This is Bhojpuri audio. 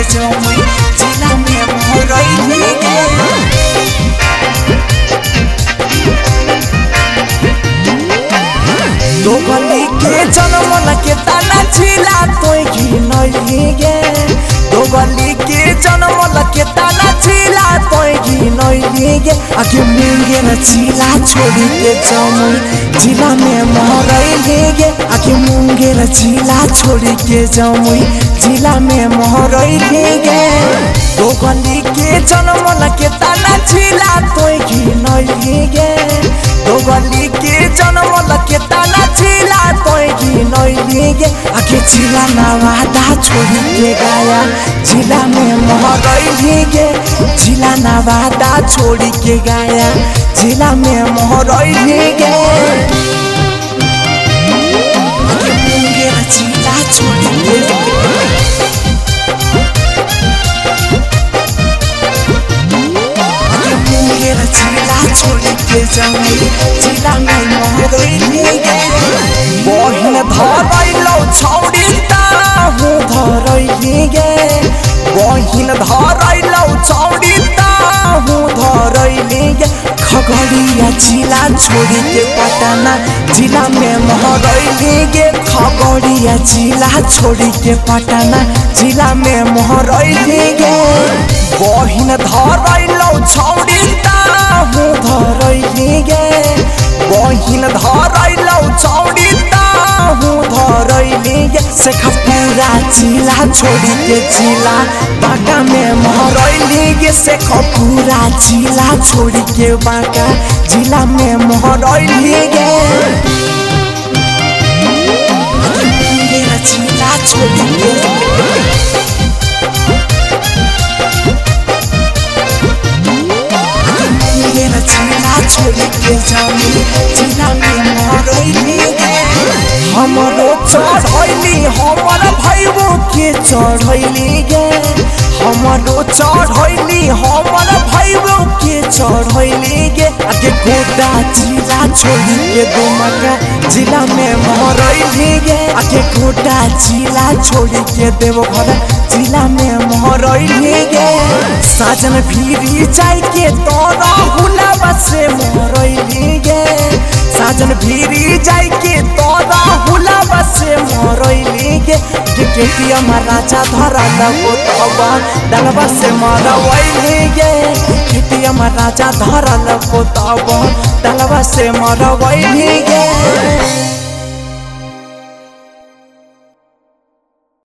जमुई जिला में मोरैली गे। दोगली के जनमल के ताना जिला तोय घिनैली गे। दोगली के जनमल के ताना जिला तोय घिनैली गे। आगे मुंगेर जिला छोड़ी के जमुई जिला में मोरैली गे। आगे मुंगेर जिला छोड़ी के जमुई जिला में मोरैली गे। दोगली के जनमल के ताना जिला तोय घिनैली गे। दोगली के जनमल के ताना जिला तोय घिनैली गे। आगे जिला नवादा छोड़ी के गया जिला में मोरैली गे। जिला नवादा छोड़ी के गया जिला में मोरैली गे। आगे मुंगेर जिला छोड़ी के जिला छोड़ी के जमुई जिला में मोरैली गे। बहिन धरैलौ छौरी ताहु धरैली गे। बहिन धरैलौ छौरी ताहु धरैली गे। खगड़िया जिला छोड़ी के पटना जिला में मोरैली गे। खगड़िया जिला छोड़ी के पटना जिला में मोरैली गे। बहिन धरैलौ छौरी ताहु धरैली गे। बहिन धरैलौ छौरी ताहु धरैली गे। शेखपुरा जिला छोड़ी के जिला बांका में मोरैली गे। शेखपुरा जिला छोड़ी के बांका जिला में मोरैली गे। मुंगेर जिला छोड़ी के जिला छोड़ी के जमुई जिला में मोरैली गे। हमरो चढ़ैली हमर भाइबो के चढ़ैली गे। हमरो चढ़ैली हमर भाइबो के चढ़ैली गे। आगे गोड्डा जिला छोड़ी के दुमका जिला में मोरैली गे। आगे गोड्डा जिला छोड़ी के देवघर जिला में मोरैली गे। साजन भीरी जाय के तोरा हुलावा से मोरैली गे। साजन भीरी जाय के तोरा हुलावा से मोरैली गे। केटीएम राजा धरल कोतवा दलवा से मरवैली गे। केटीएम राजा धरल कोतवा दलवा से मरवैली गे।